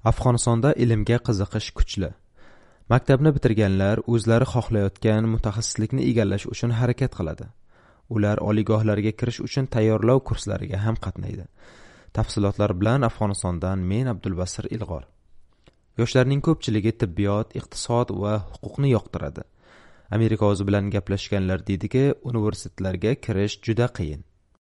Afg'onistonda ilmga qiziqish kuchli. Maktabni bitirganlar o'zlari xohlayotgan mutaxassislikni egallash uchun harakat qiladi. Ular oliygohlarga kirish uchun tayyorlov kurslariga ham qatnaydi. Tafsilotlar bilan Afg'onistondan men Abdulbasir Ilg'or. Yoshlarning ko'pchiligi tibbiyot, iqtisod va huquqni yoqtiradi. Amerika o'zi bilan gaplashganlar deydiki, universitetlarga kirish juda qiyin.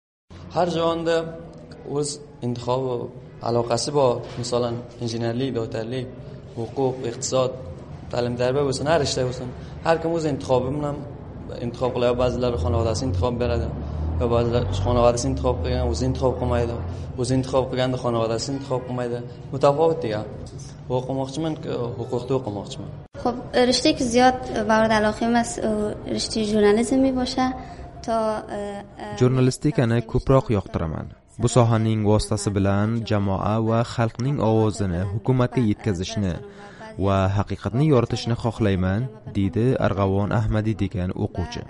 Har joyda o'z intixobi aloqasi bor. Masalan, injenerlik, doktorlik, huquq, iqtisod, ta'lim-tarbiya bo'lsin, har ishda bo'lsin. Har kim o'z intixobi bilan intixob qiladi. Ba'zilar xonavadasi intixob beradi. Va ba'zilar xonavadasi intixob qilgan, o'zi intixob qilmaydi. O'zi intixob qilganda xonavadasi intixob qilmaydi. Mutafovit degan. o'qimoqchiman-ku, huquqda o'qimoqchiman. خب رشته که زیاد مورد علاقه است رشته ژورنالیسمی باشه تا jurnalistikani ko'proq yoqtiraman. Bu sohaning vositasi bilan jamoa va xalqning ovozini hukumatga yetkazishni va haqiqatni yoritishni xohlayman, deydi Arg'avon Ahmadi degan o'quvchi.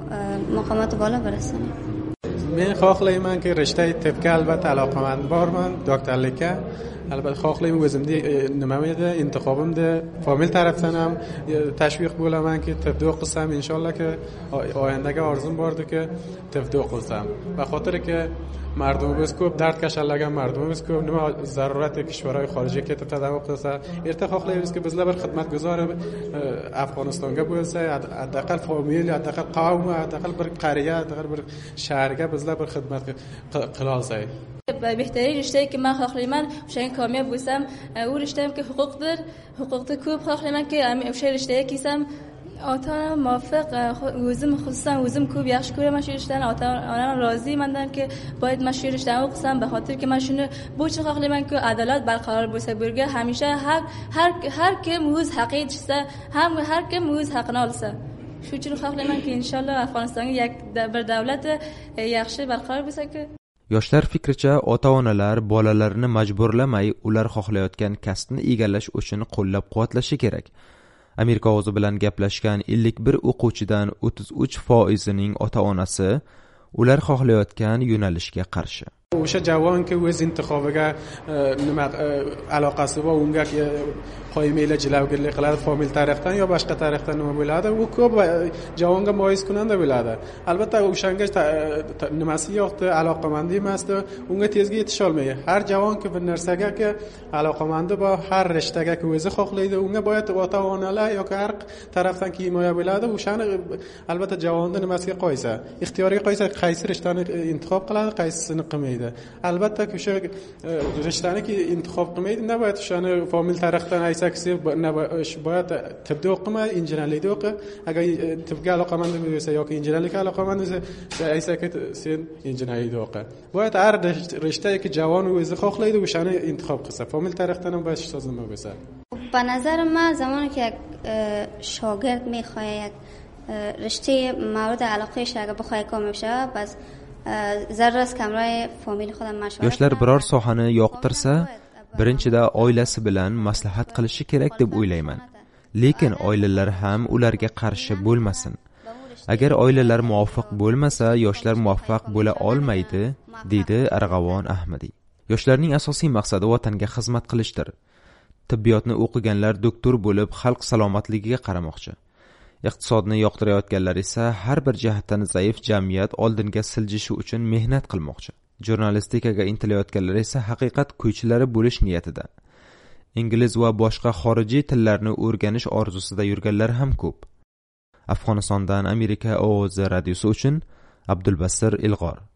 مقامات بالا برسونیم. Men xohlaymanki rishta tibbga albatta aloqamand borman, doktorlikka. Albatta xohlayman o'zimda nima edi, intixobimda famil tarafdan ham tashviq bo'lamanki, tibbda o'qisam, inshaallohki oyandagi orzum bordiki, tibbda o'qisam. Va xotirki mardumimiz ko'p, dard kashallagan mardumimiz ko'p, nima zarurati kishvarlar xorijga ketib tadam o'qisa, erta xohlaymizki bizlar bir xizmatguzor Afg'onistonga bo'lsa, haddaqal famil, haddaqal qavm, haddaqal bir qariya, haddaqal bir shaharga bizlar bir xizmat qila olsak. بهترین رشته‌ای که من خواهیم شاید کامیاب باشم او رشته‌ام که حقوق کوب خواهیم که امیشه رشته‌ای کیسم آتا موافق وزم خصوصا وزم کوب یخش کوره مشیرشتن آتا آنم راضی مندن که باید مشیرشتن و قسم به خاطر که ماشینو بوچ خواهیم که عدالت برقرار باشه برگه همیشه هر که موز حقیقت شده هر که موز حق نالسه شو چون خواهیم که انشالله افغانستان یک بر دولت یخش برقرار باشه که Yoshlar fikricha, ota-onalar bolalarini majburlamay, ular xohlayotgan kasbni egallash uchun qo'llab-quvvatlashi kerak. Amerika o'zi bilan gaplashgan 51 o'quvchidan 33%ning ota-onasi ular xohlayotgan yo'nalishga qarshi. o'sha javon ki o'z intixobiga nima aloqasi bor, unga qoymayla jilavgirlik qiladi, famil tarixdan yo boshqa tarixdan nima bo'ladi, u ko'p javonga moyiz kunanda bo'ladi. Albatta o'shanga nimasi yo'qdi, aloqamandi emasdi, unga tezga yetisha olmaydi. Har javon ki bir narsaga ki aloqamandi bor, har rishtaga ki o'zi xohlaydi, unga boyat ota-onalar yoki har tarafdan ki himoya bo'ladi. O'shani albatta javonda nimasiga qo'ysa, ixtiyoriga qo'ysa, qaysi rishtani intixob qiladi, qaysisini qilmaydi. Albatta ki o'sha rishtani ki intixob qilmaydi, navbat o'shani famil tarixdan aytsak, boyat tibbda o'qimay, injenerlikda o'qi. Agar tibbga aloqamand bo'lsa yoki injenerlikka aloqamand bo'lsa, aytsak sen injenerlikda o'qi. Boyat har rishtaki که جوان o'zi xohlaydi o'shani intixob qilsa, famil tarixdan ham باش لازم bo'lsa. به نظر من زمانی که یک شاگرد میخواد یک رشته مورد علاقهش اگه بخواد کامل بشه بس ضرر است که همراه فامیل خودم مشورت Yoshlar biror sohani yoqtirsa, birinchida oilasi bilan maslahat qilishi kerak deb o'ylayman. Lekin oilalar ham ularga qarshi bo'lmasin. Agar oilalar muvofiq bo'lmasa, yoshlar muvaffaq bo'la olmaydi, deydi Arg'avon Ahmadi. Yoshlarning asosiy maqsadi vatanga xizmat qilishdir. Tibbiyotni o'qiganlar doktor bo'lib, xalq salomatligiga qaramoqchi. Iqtisodni yoqtirayotganlar esa har bir jihatdan zaif jamiyat oldinga siljishi uchun mehnat qilmoqchi. Jurnalistikaga intilayotganlar esa haqiqat kuychilari bo'lish niyatida. Ingliz va boshqa xorijiy tillarni o'rganish orzusida yurganlar ham ko'p. Afg'onistondan Amerika ovozi radiosi uchun Abdulbasir Ilg'or.